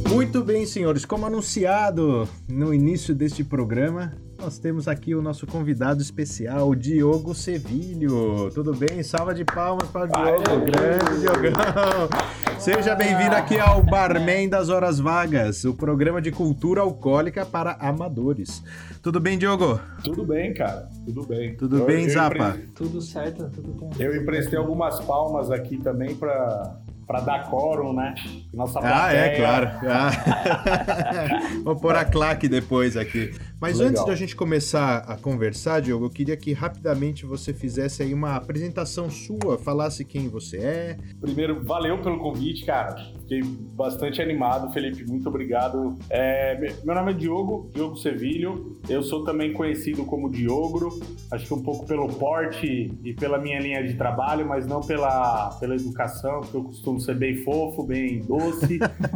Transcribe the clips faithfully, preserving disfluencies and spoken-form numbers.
Muito bem, senhores, como anunciado no início deste programa, nós temos aqui o nosso convidado especial, o Diogo Sevilho. Tudo bem? Salva de palmas para o Diogo, grande Diogão. Seja bem-vindo aqui ao Barman das Horas Vagas, o programa de cultura alcoólica para amadores. Tudo bem, Diogo? Tudo bem, cara. Tudo bem. Tudo eu, bem, eu Zapa? Empre... Tudo certo, tudo bem. Eu emprestei algumas palmas aqui também para... Pra dar quórum, né? Nossa plateia. Ah, é, claro. Ah. Vou pôr a claque depois aqui. Mas Legal. Antes de a gente começar a conversar, Diogo, eu queria que rapidamente você fizesse aí uma apresentação sua, falasse quem você é. Primeiro, valeu pelo convite, cara. Fiquei bastante animado, Felipe. Muito obrigado. É, meu nome é Diogo, Diogo Sevilho. Eu sou também conhecido como Diogro. Acho que um pouco pelo porte e pela minha linha de trabalho, mas não pela, pela educação, porque eu costumo ser bem fofo, bem doce.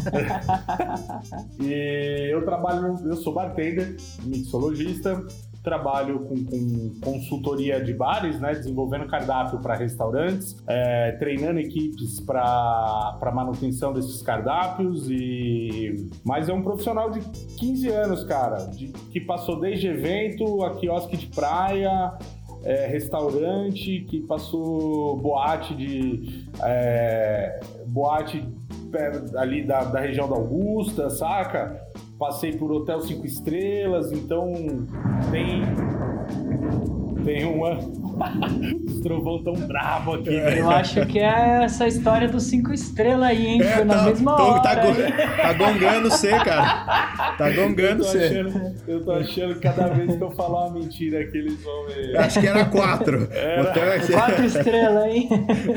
E eu trabalho, eu sou bartender, mixologista, trabalho com, com consultoria de bares, né, desenvolvendo cardápio para restaurantes, é, treinando equipes para manutenção desses cardápios. E mas é um profissional de quinze anos, cara, de, que passou desde evento a quiosque de praia, É, restaurante, que passou boate de é, boate ali da, da região da Augusta, saca? Passei por hotel cinco estrelas, então tem tem uma os trovão tão bravo aqui, né? Eu acho que é essa história dos cinco estrelas aí, hein? É, Foi na tá, mesma tô, hora. Tá, tá gongando você, cara. Tá gongando você. Achando, eu tô achando que cada vez que eu falar uma mentira aqui, eles vão ver. Acho que era quatro. Era... Quatro estrelas, hein?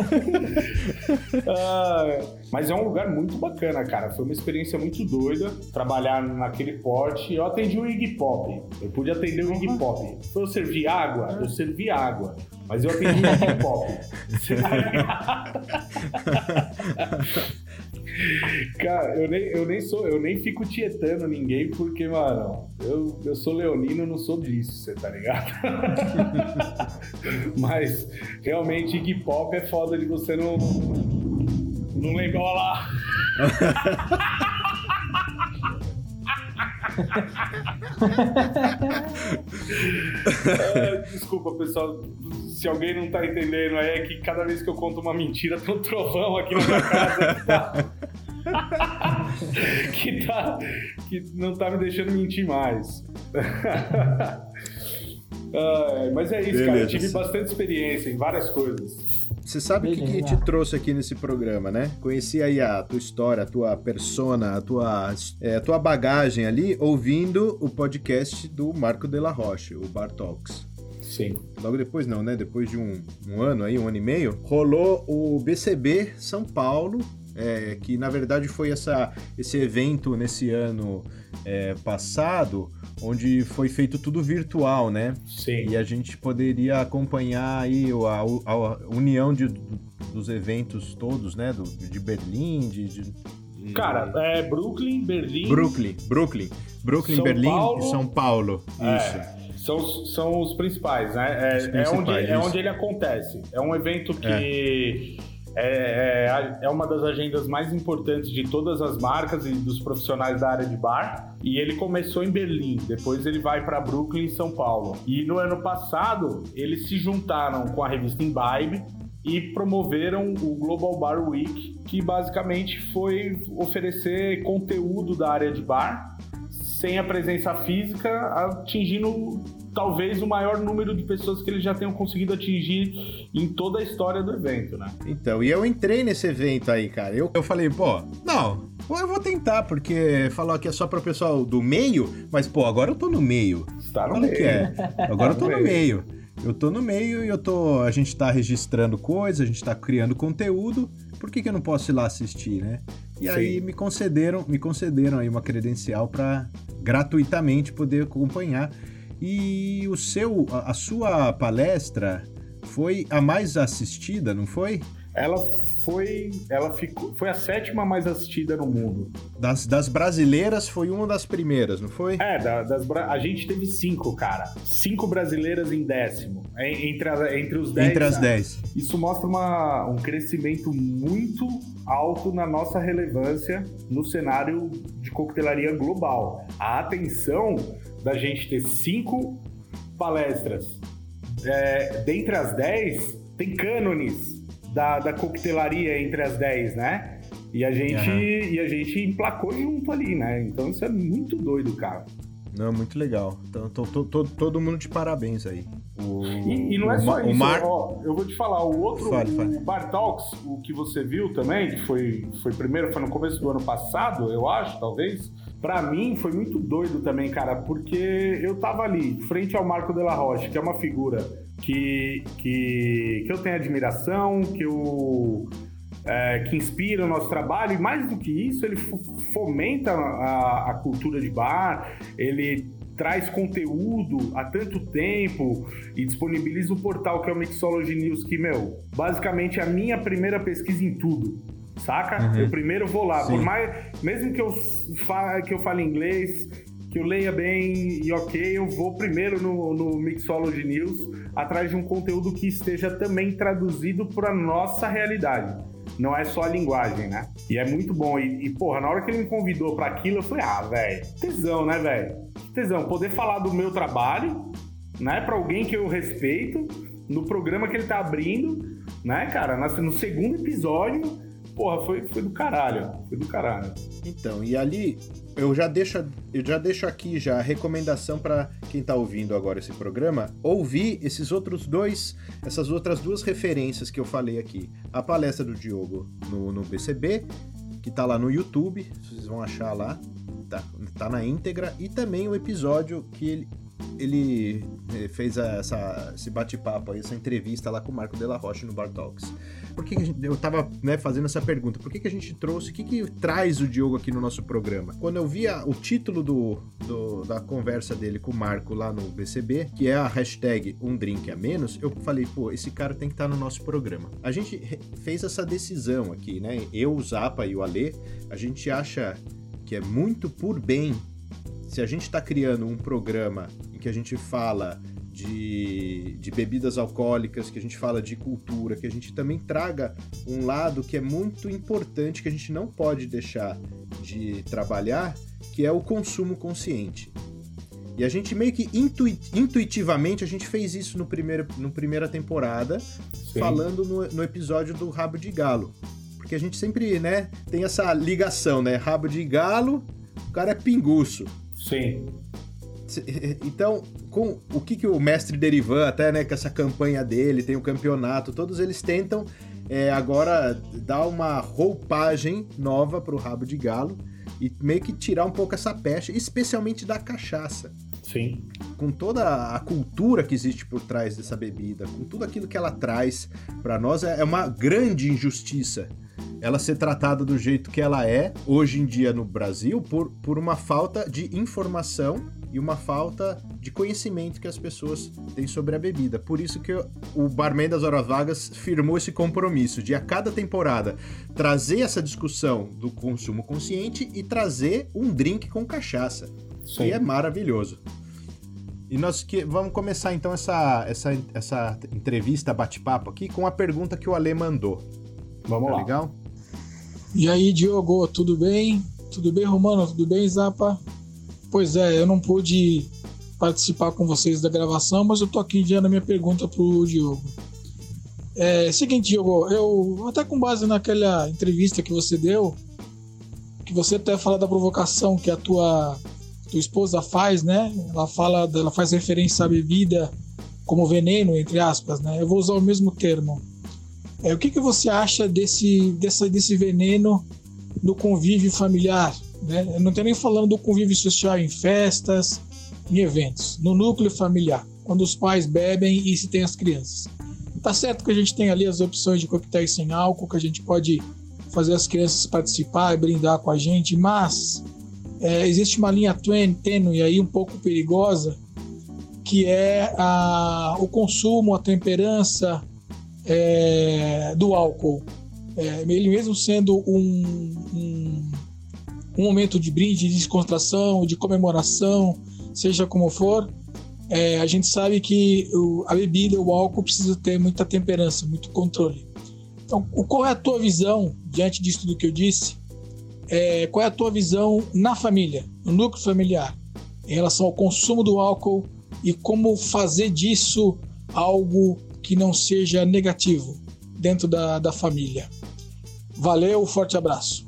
Ah, mas é um lugar muito bacana, cara. Foi uma experiência muito doida trabalhar naquele porte. Eu atendi o Iggy Pop. Eu pude atender o Iggy Pop. Eu servi água? Eu servi água. Mas eu atendi o Iggy Pop. Cara, eu nem, eu nem sou, eu nem fico tietando ninguém, porque, mano, eu, eu sou leonino, não sou disso, você tá ligado? Mas realmente Iggy Pop é foda de você não, não lembrar lá. Ah, desculpa, pessoal. Se alguém não tá entendendo, é que cada vez que eu conto uma mentira, tem um trovão aqui na minha casa que tá, que, tá, que não tá me deixando mentir mais. Ah, mas é isso, Beleza. Cara. Eu tive bastante experiência em várias coisas. Você sabe o que, que te trouxe aqui nesse programa, né? Conheci aí a tua história, a tua persona, a tua, é, a tua bagagem ali, ouvindo o podcast do Marco de la Roche, o Bar Talks. Sim. Logo depois não, né? Depois de um, um ano aí, um ano e meio, rolou o B C B São Paulo, é, que na verdade foi essa, esse evento nesse ano é, passado, onde foi feito tudo virtual, né? Sim. E a gente poderia acompanhar aí a, a, a união de, dos eventos todos, né? Do, de Berlim, de... de, de... Cara, é Brooklyn, Berlim... Brooklyn, Brooklyn. Brooklyn, São Berlim Paulo, e São Paulo. É, isso. São, são os principais, né? É, Os principais, é, onde, é isso. onde ele acontece. É um evento que... É. É, é, é uma das agendas mais importantes de todas as marcas e dos profissionais da área de bar. E ele começou em Berlim, depois ele vai para Brooklyn e São Paulo. E no ano passado, eles se juntaram com a revista Imbibe e promoveram o Global Bar Week, que basicamente foi oferecer conteúdo da área de bar, sem a presença física, atingindo talvez o maior número de pessoas que eles já tenham conseguido atingir em toda a história do evento, né? Então, e eu entrei nesse evento aí, cara. Eu, eu falei, pô, não, eu vou tentar, porque falou que é só para o pessoal do meio, mas, pô, agora eu tô no meio. Está no Olha meio. Que é. Agora eu tô no meio. Eu tô no meio e eu tô, a gente tá registrando coisas, a gente tá criando conteúdo, por que que eu não posso ir lá assistir, né? E Sim. aí me concederam, me concederam aí uma credencial para gratuitamente poder acompanhar. E o seu, a sua palestra foi a mais assistida, não foi? Ela foi, ela ficou, foi a sétima mais assistida no mundo. Das, das brasileiras foi uma das primeiras, não foi? É, da, das, a gente teve cinco, cara. Cinco brasileiras em décimo. Entre, a, entre os dez. Entre as dez. Isso mostra uma, um crescimento muito alto na nossa relevância no cenário de coquetelaria global. A atenção da gente ter cinco palestras, é, dentre as dez, tem cânones da, da coquetelaria entre as dez, né? E a gente, uhum. e a gente emplacou junto ali, né? Então isso é muito doido, cara. Não, muito legal. Então, tô, tô, tô, todo mundo de parabéns aí. O, e, e não é só o, isso, Mar... ó, eu vou te falar, o outro, fale, fale. o Bar Talks, o que você viu também, que foi, foi primeiro, foi no começo do ano passado, eu acho, talvez, pra mim foi muito doido também, cara, porque eu tava ali, frente ao Marco de la Roche, que é uma figura que, que, que eu tenho admiração, que eu... É, que inspira o nosso trabalho, e mais do que isso, ele fomenta a, a cultura de bar, ele traz conteúdo há tanto tempo e disponibiliza o portal que é o Mixology News, que, meu, basicamente é a minha primeira pesquisa em tudo, saca? Uhum. Eu primeiro vou lá, Sim. por mais, mesmo que eu, fa, que eu fale inglês, que eu leia bem e ok, eu vou primeiro no, no Mixology News, atrás de um conteúdo que esteja também traduzido para a nossa realidade. Não é só a linguagem, né? E é muito bom. E, e porra, na hora que ele me convidou pra aquilo, eu falei, ah, velho, tesão, né, velho? Tesão, poder falar do meu trabalho, né, pra alguém que eu respeito, no programa que ele tá abrindo, né, cara? No segundo episódio, porra, foi, foi do caralho. Foi do caralho. Então, e ali, eu já deixo, eu já deixo aqui já a recomendação para quem tá ouvindo agora esse programa, ouvir esses outros dois, essas outras duas referências que eu falei aqui. A palestra do Diogo no, no B C B, que tá lá no YouTube, vocês vão achar lá, tá, tá na íntegra, e também o episódio que ele, ele fez essa, esse bate-papo, essa entrevista lá com o Marco de la Roche no Bar Talks. Por que, que a gente, eu tava, né, fazendo essa pergunta, por que, que a gente trouxe, o que, que traz o Diogo aqui no nosso programa? Quando eu vi a, o título do, do, da conversa dele com o Marco lá no B C B, que é a hashtag um drink a menos, eu falei, pô, esse cara tem que estar no nosso programa. A gente fez essa decisão aqui, né, eu, o Zapa e o Alê, a gente acha que é muito por bem se a gente está criando um programa em que a gente fala de, de bebidas alcoólicas, que a gente fala de cultura, que a gente também traga um lado que é muito importante, que a gente não pode deixar de trabalhar, que é o consumo consciente. E a gente meio que intui, intuitivamente, a gente fez isso no primeiro, no primeira temporada, Sim. falando no, no episódio do Rabo de Galo. Porque a gente sempre, né, tem essa ligação, né? Rabo de galo, o cara é pinguço. Sim. Então, com o que, que o mestre Derivan, até, né, com essa campanha dele, tem o campeonato, todos eles tentam é, agora dar uma roupagem nova pro Rabo de Galo e meio que tirar um pouco essa pecha, especialmente da cachaça. Sim. Com toda a cultura que existe por trás dessa bebida, com tudo aquilo que ela traz para nós, é uma grande injustiça ela ser tratada do jeito que ela é, hoje em dia no Brasil, por, por uma falta de informação e uma falta de conhecimento que as pessoas têm sobre a bebida. Por isso que o Barman das Horas Vagas firmou esse compromisso de, a cada temporada, trazer essa discussão do consumo consciente e trazer um drink com cachaça. Sim. E é maravilhoso. E nós que, vamos começar então essa, essa, essa entrevista, bate-papo aqui, com a pergunta que o Alê mandou. Vamos tá lá. Legal? E aí, Diogo, tudo bem? Tudo bem, Romano? Tudo bem, Zapa? Pois é, eu não pude participar com vocês da gravação, mas eu tô aqui enviando a minha pergunta pro Diogo. É seguinte, Diogo, eu até com base naquela entrevista que você deu, que você até fala da provocação que a tua, tua esposa faz, né? Ela fala, ela faz referência à bebida como veneno, entre aspas, né? Eu vou usar o mesmo termo. É, o que, que você acha desse, dessa, desse veneno no convívio familiar? Né? Eu não estou nem falando do convívio social em festas, em eventos, no núcleo familiar, quando os pais bebem e se tem as crianças. Tá certo que a gente tem ali as opções de coquetéis sem álcool, que a gente pode fazer as crianças participar e brindar com a gente, mas é, existe uma linha tênue aí um pouco perigosa, que é a, o consumo, a temperança, É, do álcool, é, ele mesmo sendo um, um, um momento de brinde, de descontração, de comemoração, seja como for, é, a gente sabe que o, a bebida, o álcool precisa ter muita temperança, muito controle. Então, qual é a tua visão, diante disso tudo que eu disse, é, qual é a tua visão na família, no núcleo familiar, em relação ao consumo do álcool e como fazer disso algo que não seja negativo dentro da, da família? Valeu, forte abraço.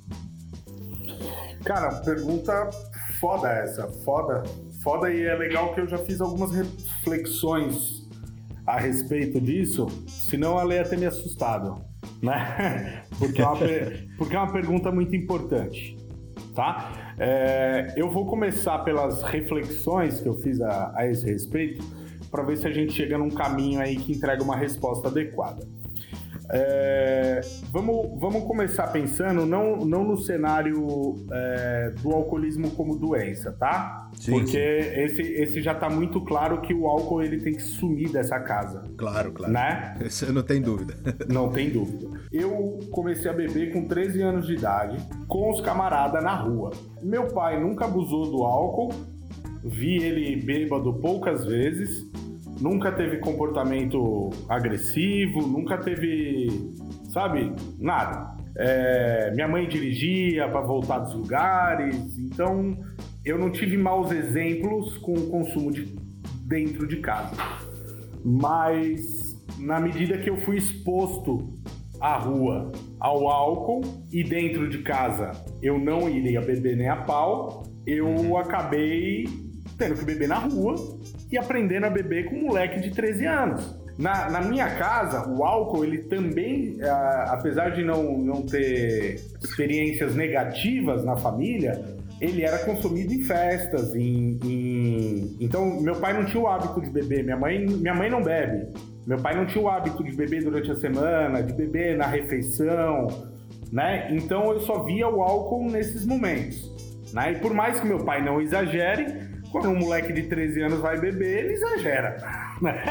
Cara, pergunta foda essa, foda, foda, e é legal que eu já fiz algumas reflexões a respeito disso, senão a Lê ia ter me assustado, né? Porque é uma, porque é uma pergunta muito importante, tá? É, eu vou começar pelas reflexões que eu fiz a, a esse respeito, para ver se a gente chega num caminho aí que entrega uma resposta adequada. É, vamos, vamos começar pensando não, não no cenário é, do alcoolismo como doença, tá? Sim, Porque sim. Esse, esse já tá muito claro que o álcool ele tem que sumir dessa casa. Claro, claro. Né? Isso não tem dúvida. Não tem dúvida. Eu comecei a beber com treze anos de idade, com os camaradas na rua. Meu pai nunca abusou do álcool, vi ele bêbado poucas vezes, nunca teve comportamento agressivo, nunca teve, sabe, nada. É, minha mãe dirigia para voltar dos lugares, então eu não tive maus exemplos com o consumo de, dentro de casa. Mas na medida que eu fui exposto à rua ao álcool e dentro de casa eu não iria beber nem a pau, eu acabei tendo que beber na rua e aprendendo a beber com um moleque de treze anos. Na, na minha casa, o álcool, ele também, uh, apesar de não, não ter experiências negativas na família, ele era consumido em festas, em, em... Então, meu pai não tinha o hábito de beber, minha mãe, minha mãe não bebe. Meu pai não tinha o hábito de beber durante a semana, de beber na refeição, né? Então, eu só via o álcool nesses momentos, né? E por mais que meu pai não exagere, quando um moleque de treze anos vai beber, ele exagera, né?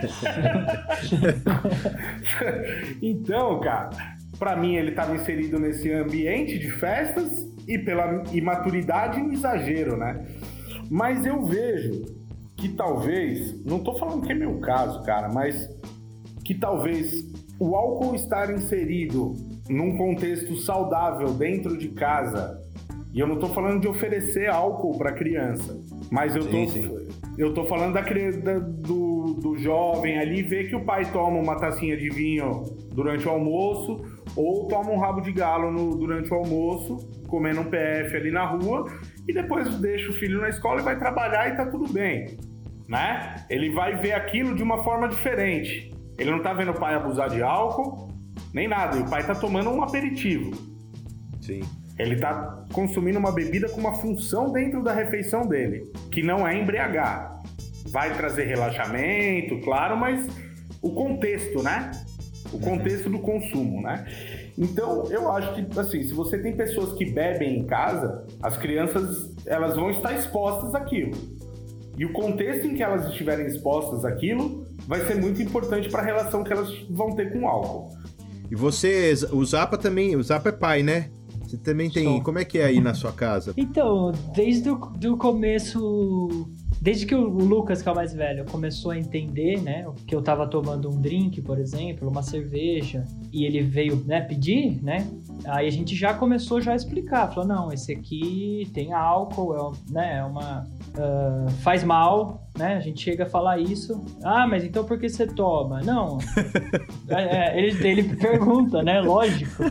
Então, cara, pra mim ele estava inserido nesse ambiente de festas e pela imaturidade e exagero, né? Mas eu vejo que talvez, não tô falando que é meu caso, cara, mas que talvez o álcool estar inserido num contexto saudável dentro de casa, e eu não tô falando de oferecer álcool para criança, mas eu tô, sim, sim. eu tô falando da, da, do, do jovem ali ver que o pai toma uma tacinha de vinho durante o almoço ou toma um rabo de galo no, durante o almoço, comendo um P F ali na rua, e depois deixa o filho na escola e vai trabalhar e tá tudo bem, né? Ele vai ver aquilo de uma forma diferente. Ele não tá vendo o pai abusar de álcool, nem nada, e o pai tá tomando um aperitivo. Sim. Ele tá consumindo uma bebida com uma função dentro da refeição dele, que não é embriagar. Vai trazer relaxamento, claro, mas o contexto, né? O contexto do consumo, né? Então, eu acho que, assim, se você tem pessoas que bebem em casa, as crianças, elas vão estar expostas àquilo. E o contexto em que elas estiverem expostas àquilo vai ser muito importante para a relação que elas vão ter com o álcool. E você, o Zapa também, o Zapa é pai, né? Você também tem... Sou. Como é que é aí na sua casa? Então, desde o do começo... Desde que o Lucas, que é o mais velho, começou a entender, né? Que eu tava tomando um drink, por exemplo, uma cerveja, e ele veio, né, pedir, né? Aí a gente já começou já a explicar. Falou, não, esse aqui tem álcool, é, né, é uma... Uh, faz mal, né? A gente chega a falar isso. Ah, mas então por que você toma? Não. é, ele, ele pergunta, né? Lógico.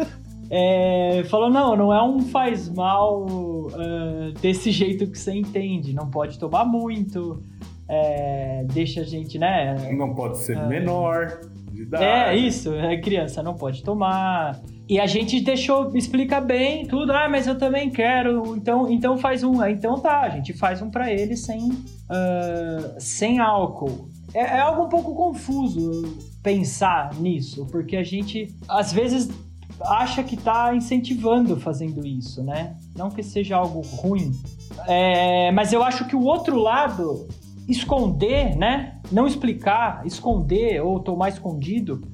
É, falou, não, não é um faz mal uh, desse jeito que você entende, não pode tomar muito, é, deixa a gente, né? Não pode ser uh, menor de idade. É, isso, é criança, não pode tomar. E a gente deixou, explica bem tudo, ah, mas eu também quero, então, então faz um, então tá, a gente faz um pra ele sem, uh, sem álcool. É, é algo um pouco confuso pensar nisso, porque a gente, às vezes... acha que tá incentivando fazendo isso, né? Não que seja algo ruim. É, mas eu acho que o outro lado, esconder, né? Não explicar, esconder ou tomar escondido,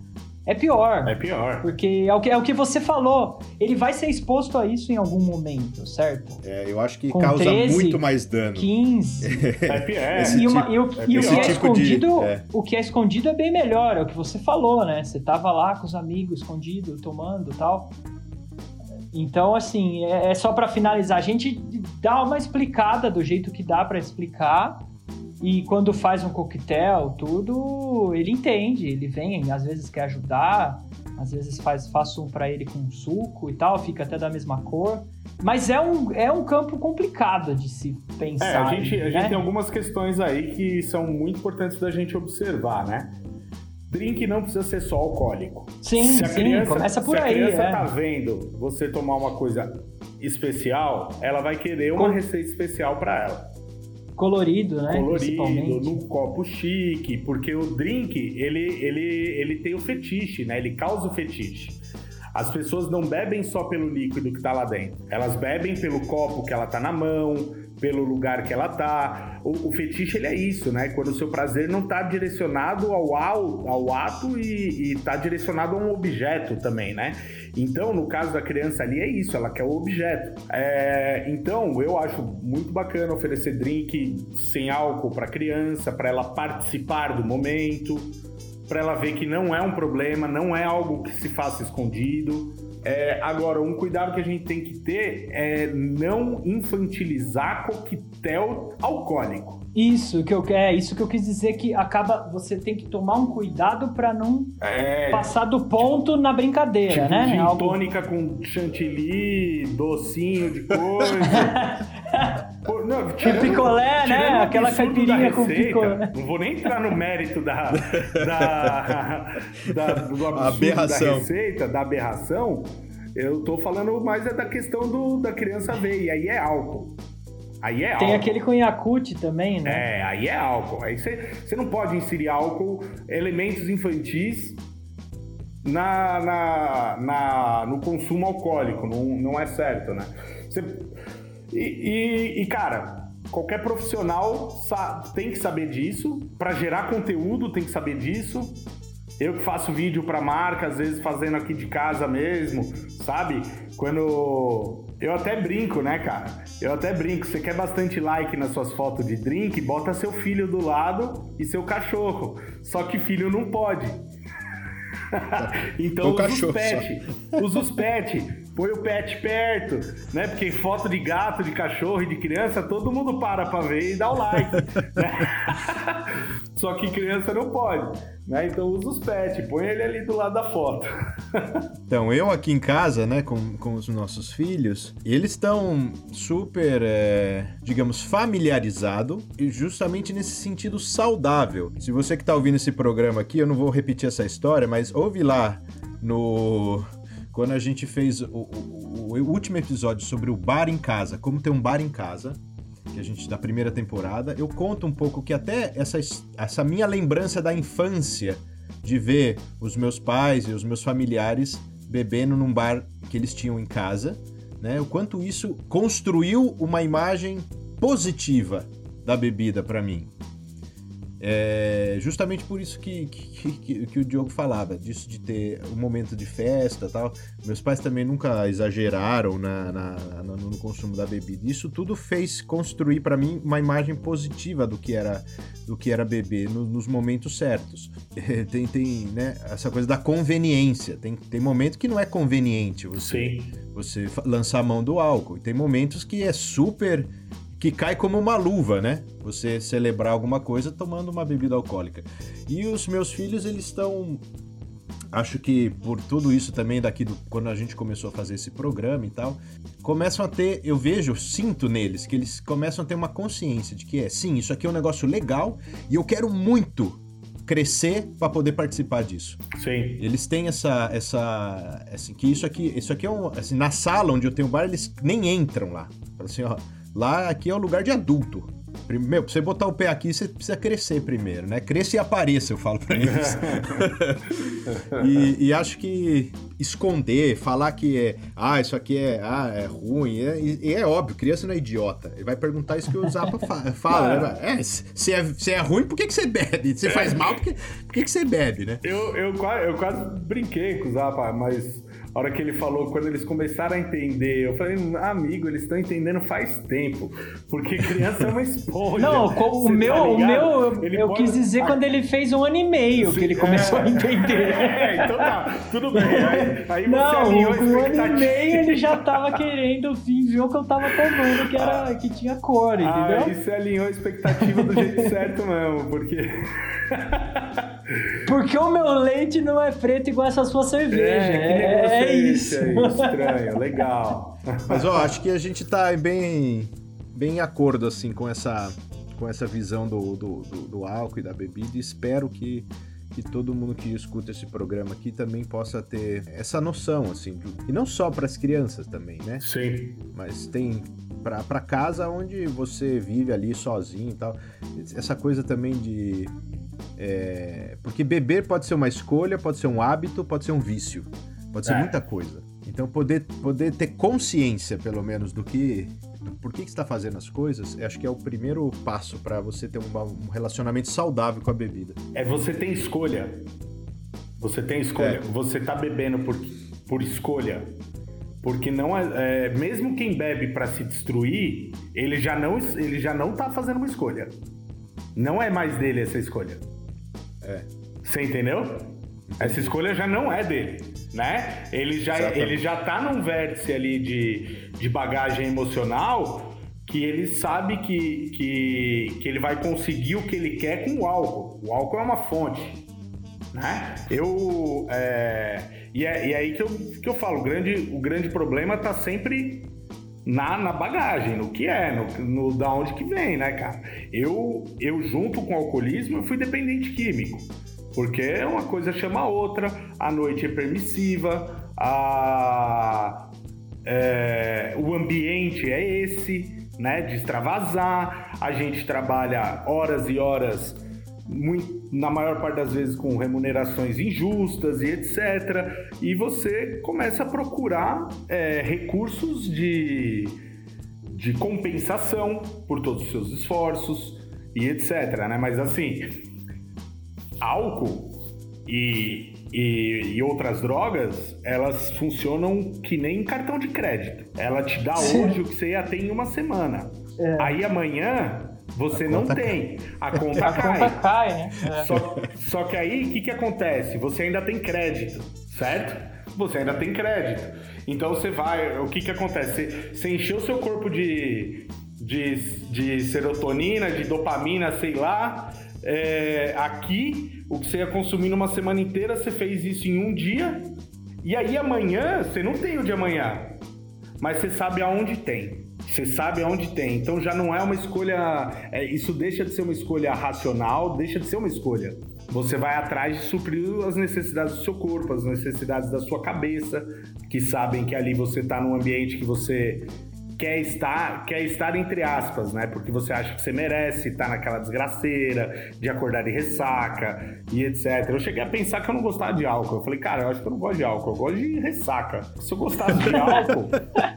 é pior. É pior. Porque é o que, é o que você falou. Ele vai ser exposto a isso em algum momento, certo? É, eu acho que Com causa treze, muito mais dano. quinze. É pior. Esse E, uma, tipo- e o, é e o pior. que é Esse tipo de- escondido, é. o que é escondido é bem melhor, é o que você falou, né? Você tava lá com os amigos, escondido, tomando e tal. Então, assim, é, é só pra finalizar. A gente dá uma explicada do jeito que dá pra explicar. E quando faz um coquetel, tudo, ele entende. Ele vem, às vezes quer ajudar. Às vezes faz, faço um pra ele com suco e tal, fica até da mesma cor. Mas é um, é um campo complicado de se pensar. É, a gente, a né? gente tem algumas questões aí que são muito importantes da gente observar, né? Drink não precisa ser só alcoólico. Sim, se a sim, criança, começa por se aí. Se a criança é. tá vendo você tomar uma coisa especial, ela vai querer uma Com- receita especial para ela. Colorido, né? Colorido, Principalmente. num copo chique, porque o drink, ele, ele, ele tem o fetiche, né? Ele causa o fetiche. As pessoas não bebem só pelo líquido que tá lá dentro. Elas bebem pelo copo que ela tá na mão, pelo lugar que ela tá. O, o fetiche, ele é isso, né? Quando o seu prazer não tá direcionado ao, ao, ao ato e, e tá direcionado a um objeto também, né? Então, no caso da criança ali, é isso, ela quer o objeto. É, então, eu acho muito bacana oferecer drink sem álcool pra criança, para ela participar do momento, para ela ver que não é um problema, não é algo que se faça escondido. É, agora, um cuidado que a gente tem que ter é não infantilizar coquetel alcoólico. Isso que eu é isso que eu quis dizer, que acaba, você tem que tomar um cuidado pra não É, passar do ponto na brincadeira, tipo né? gin Algo- tônica com chantilly, docinho de coisa. Pô, não, tirando- picolé, né? tirando o Aquela absurdo caipirinha da com receita, picolé. Não vou nem entrar no mérito da, da, da- do absurdo Aberração. da receita, da aberração. Eu tô falando mais é da questão do, da criança ver, e aí é álcool. Aí é Tem álcool. aquele com Yakult também, né? É, aí é álcool. Aí você, você não pode inserir álcool, elementos infantis na, na, na, no consumo alcoólico. Não, não é certo, né? Você, e, e, e, cara, qualquer profissional sa- tem que saber disso. Para gerar conteúdo, tem que saber disso. Eu que faço vídeo para marca, às vezes fazendo aqui de casa mesmo, sabe? Quando... Eu até brinco, né, cara? Eu até brinco. Você quer bastante like nas suas fotos de drink, bota seu filho do lado e seu cachorro. Só que filho não pode. Então O usa os cachorro pet. Usa os pet. Põe o pet perto, né? Porque foto de gato, de cachorro e de criança, todo mundo para pra ver e dá o like. Né? Só que criança não pode, né? Então usa os pet, põe ele ali do lado da foto. Então, eu aqui em casa, né, com, com os nossos filhos, eles estão super, é, digamos, familiarizados e justamente nesse sentido saudável. Se você que tá ouvindo esse programa aqui, eu não vou repetir essa história, mas ouve lá no... Quando a gente fez o, o, o último episódio sobre o bar em casa, como ter um bar em casa, que a gente da primeira temporada, eu conto um pouco que até essa, essa minha lembrança da infância de ver os meus pais e os meus familiares bebendo num bar que eles tinham em casa, né? O quanto isso construiu uma imagem positiva da bebida para mim. É justamente por isso que, que, que, que o Diogo falava, disso de ter um momento de festa e tal. Meus pais também nunca exageraram na, na, na, no consumo da bebida. Isso tudo fez construir para mim uma imagem positiva do que era, do que era beber no, nos momentos certos. Tem, tem né, essa coisa da conveniência. Tem, tem momento que não é conveniente você, você lançar a mão do álcool. E tem momentos que é super... que cai como uma luva, né? Você celebrar alguma coisa tomando uma bebida alcoólica. E os meus filhos, eles estão... Acho que por tudo isso também daqui, do, quando a gente começou a fazer esse programa e tal, começam a ter, eu vejo, sinto neles, que eles começam a ter uma consciência de que é, sim, isso aqui é um negócio legal e eu quero muito crescer para poder participar disso. Sim. Eles têm essa, essa, assim, que isso aqui, isso aqui é um, assim, na sala onde eu tenho bar, eles nem entram lá. Assim, ó, lá aqui é um lugar de adulto. Meu, pra você botar o pé aqui, você precisa crescer primeiro, né? Cresça e apareça, eu falo pra eles. e, e acho que esconder, falar que é, ah, isso aqui é, ah, é ruim, é, e é óbvio, criança não é idiota. Ele vai perguntar isso que o Zappa fa- fala, né? É, se é, se é ruim, por que, que você bebe? Se faz mal, por que, por que, que você bebe, né? Eu, eu, eu quase brinquei com o Zappa, mas a hora que ele falou, quando eles começaram a entender, eu falei, amigo, eles estão entendendo faz tempo, porque criança é uma esponja. Não, o meu, tá o meu eu, eu pode... quis dizer ah, quando ele fez um ano e meio Sim, que ele começou é, a entender. É, então tá, tudo bem. Aí, aí não, você alinhou a um ano e meio ele já tava querendo vir ver o que eu tava tomando, que, era, que tinha cor, entendeu? Aí você alinhou a expectativa do jeito certo mesmo, porque... Porque o meu leite não é preto igual essa sua cerveja. É, é, é isso. É estranho, legal. Mas ó, acho que a gente tá bem, bem em acordo assim com essa, com essa visão do, do, do, do álcool e da bebida. E espero que, que todo mundo que escuta esse programa aqui também possa ter essa noção, assim, de, e não só para as crianças também, né? Sim. Mas tem pra, pra casa onde você vive ali sozinho e tal. Essa coisa também de... É, porque beber pode ser uma escolha, pode ser um hábito, pode ser um vício, pode ser é. muita coisa. Então poder, poder ter consciência, pelo menos, do que, do por que, que você está fazendo as coisas, acho que é o primeiro passo para você ter um, um relacionamento saudável com a bebida. É, você tem escolha. Você tem escolha. É. Você tá bebendo por, por escolha. Porque não é, é, mesmo quem bebe para se destruir, ele já, não, ele já não tá fazendo uma escolha. Não é mais dele essa escolha. É. Você entendeu? Essa escolha já não é dele, né? Ele já, ele já tá num vértice ali de, de bagagem emocional que ele sabe que, que, que ele vai conseguir o que ele quer com o álcool. O álcool é uma fonte, né? Eu... É, e, é, e é aí que eu, que eu falo, o grande, o grande problema tá sempre... Na, na bagagem, no que é, no, no, da onde que vem, né, cara? Eu, eu, junto com o alcoolismo, eu fui dependente químico. Porque uma coisa chama a outra, a noite é permissiva, a, é, o ambiente é esse, né, de extravasar, a gente trabalha horas e horas, muito, na maior parte das vezes com remunerações injustas e etcétera. E você começa a procurar é, recursos de, de compensação por todos os seus esforços e etcétera. Né? Mas assim, álcool e, e, e outras drogas, elas funcionam que nem cartão de crédito. Ela te dá hoje o que você ia ter em uma semana. É. Aí amanhã... Você não tem, a conta a cai. A conta cai, né? É. Só, só que aí, o que, que acontece? Você ainda tem crédito, certo? Você ainda tem crédito. Então você vai, o que que acontece? Você, você encheu o seu corpo de, de, de serotonina, de dopamina, sei lá. É, aqui, o que você ia consumir numa semana inteira, você fez isso em um dia. E aí amanhã, você não tem o de amanhã. Mas você sabe aonde tem. Você sabe aonde tem, então já não é uma escolha, é, isso deixa de ser uma escolha racional, deixa de ser uma escolha. Você vai atrás de suprir as necessidades do seu corpo, as necessidades da sua cabeça, que sabem que ali você está num ambiente que você quer estar, quer estar entre aspas, né? Porque você acha que você merece estar naquela desgraceira, de acordar de ressaca e etcétera. Eu cheguei a pensar que eu não gostava de álcool. Eu falei, cara, eu acho que eu não gosto de álcool, eu gosto de ressaca. Se eu gostasse de álcool,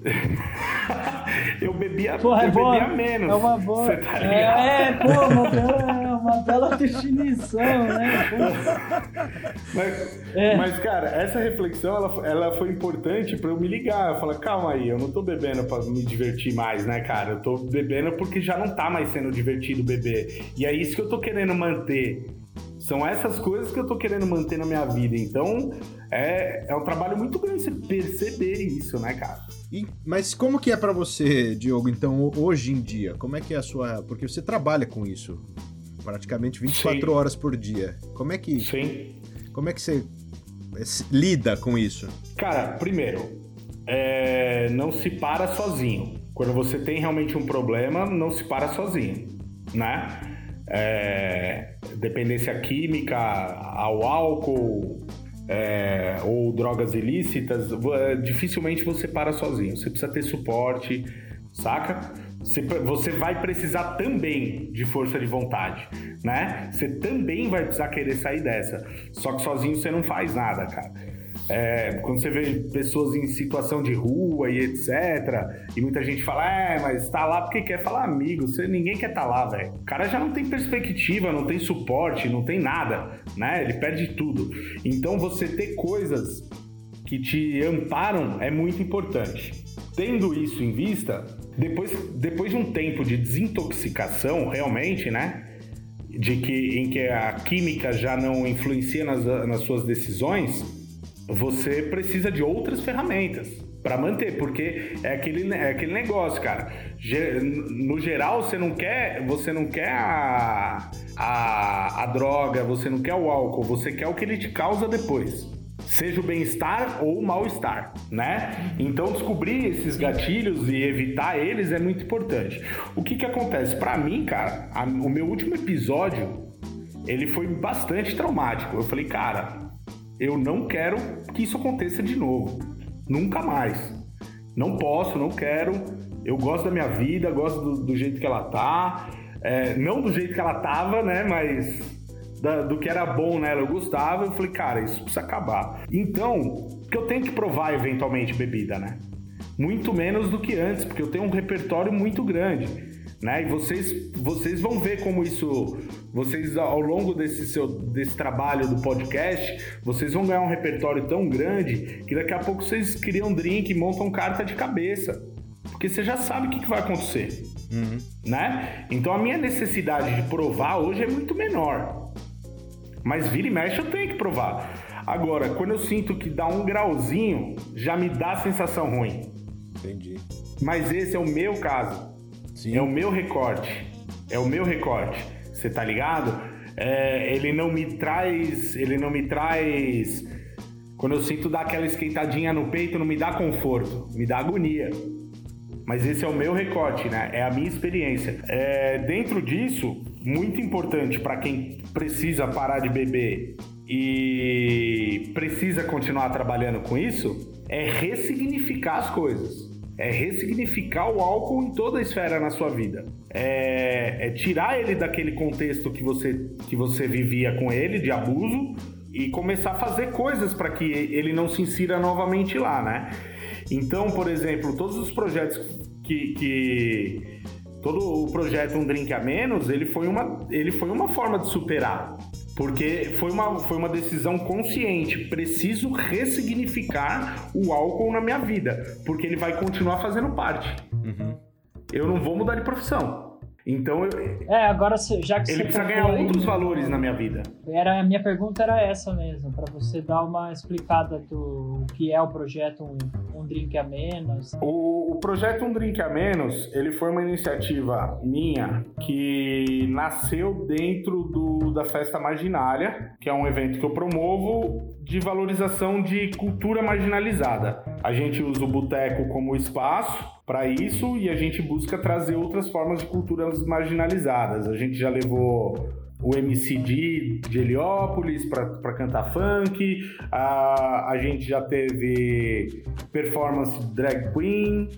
eu bebia, Porra, eu é boa, bebia menos. É uma boa. Você tá ligado? É, pô, uma bela, uma bela definição, né? Mas, é. mas, cara, essa reflexão, ela, ela foi importante pra eu me ligar. Eu falei, calma aí, eu não tô bebendo pra me divertir mais, né, cara? Eu tô bebendo porque já não tá mais sendo divertido beber. E é isso que eu tô querendo manter. São essas coisas que eu tô querendo manter na minha vida. Então, é, é um trabalho muito grande você perceber isso, né, cara? E, mas como que é pra você, Diogo, então, hoje em dia? Como é que é a sua... Porque você trabalha com isso praticamente vinte e quatro Sim. horas por dia. Como é que... Sim. Como é que você lida com isso? Cara, primeiro, é, não se para sozinho. Quando você tem realmente um problema, não se para sozinho, né? É, dependência química ao álcool é, ou drogas ilícitas, dificilmente você para sozinho. Você precisa ter suporte, saca? Você, você vai precisar também de força de vontade, né? Você também vai precisar querer sair dessa. Só que sozinho você não faz nada, cara. É, quando você vê pessoas em situação de rua e etcétera, e muita gente fala, é, mas tá lá porque quer falar amigo, você, ninguém quer tá lá, velho. O cara já não tem perspectiva, não tem suporte, não tem nada, né? Ele perde tudo. Então você ter coisas que te amparam é muito importante. Tendo isso em vista, depois, depois de um tempo de desintoxicação, realmente, né? De que, em que a química já não influencia nas, nas suas decisões, você precisa de outras ferramentas para manter, porque é aquele, é aquele negócio, cara. No geral, você não quer, você não quer a, a, a droga, você não quer o álcool, você quer o que ele te causa depois. Seja o bem-estar ou o mal-estar, né? Então, descobrir esses gatilhos e evitar eles é muito importante. O que que acontece? Pra mim, cara, a, o meu último episódio, ele foi bastante traumático. Eu falei, cara, eu não quero que isso aconteça de novo. Nunca mais. Não posso, não quero. Eu gosto da minha vida, gosto do, do jeito que ela tá. É, não do jeito que ela tava, né? Mas... Da, do que era bom nela, eu gostava, eu falei, cara, isso precisa acabar. Então, que eu tenho que provar eventualmente bebida, né? Muito menos do que antes, porque eu tenho um repertório muito grande, né? E vocês, vocês vão ver como isso, vocês ao longo desse, seu, desse trabalho do podcast, vocês vão ganhar um repertório tão grande que daqui a pouco vocês criam drink e montam carta de cabeça, porque você já sabe o que, que vai acontecer, uhum. Né? Então a minha necessidade de provar hoje é muito menor. Mas vira e mexe eu tenho que provar. Agora, quando eu sinto que dá um grauzinho, já me dá sensação ruim. Entendi. Mas esse é o meu caso. Sim. É o meu recorte. É o meu recorte. Você tá ligado? É, ele não me traz... Ele não me traz... Quando eu sinto dar aquela esquentadinha no peito, não me dá conforto. Me dá agonia. Mas esse é o meu recorte, né? É a minha experiência. É, dentro disso, muito importante para quem precisa parar de beber e precisa continuar trabalhando com isso, é ressignificar as coisas. É ressignificar o álcool em toda a esfera na sua vida. É, é tirar ele daquele contexto que você, que você vivia com ele, de abuso, e começar a fazer coisas para que ele não se insira novamente lá, né? Então, por exemplo, todos os projetos que... que todo o projeto Um Drink a Menos, ele foi uma, ele foi uma forma de superar. Porque foi uma, foi uma decisão consciente. Preciso ressignificar o álcool na minha vida. Porque ele vai continuar fazendo parte. Uhum. Eu não vou mudar de profissão. Então, eu, é, agora já que ele você precisa ganhar aí, outros valores na minha vida. Era, a minha pergunta era essa mesmo, para você dar uma explicada do que é o projeto Um, um Drink a Menos. O, o projeto Um Drink a Menos, ele foi uma iniciativa minha que nasceu dentro do, da Festa Marginália, que é um evento que eu promovo de valorização de cultura marginalizada. A gente usa o boteco como espaço para isso e a gente busca trazer outras formas de culturas marginalizadas. A gente já levou o M C D de Heliópolis para cantar funk, a, a gente já teve performance drag queen,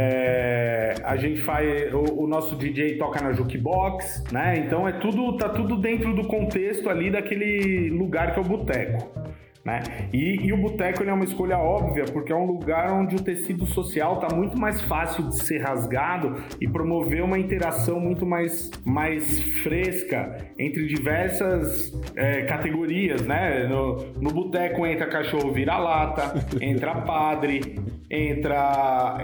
é, a gente faz, o, o nosso D J toca na jukebox, né? Então é tudo, tá tudo dentro do contexto ali daquele lugar que é o boteco. Né? E, e o boteco é uma escolha óbvia porque é um lugar onde o tecido social está muito mais fácil de ser rasgado e promover uma interação muito mais, mais fresca entre diversas é, categorias, né? No, no boteco entra cachorro vira-lata, entra padre, entra,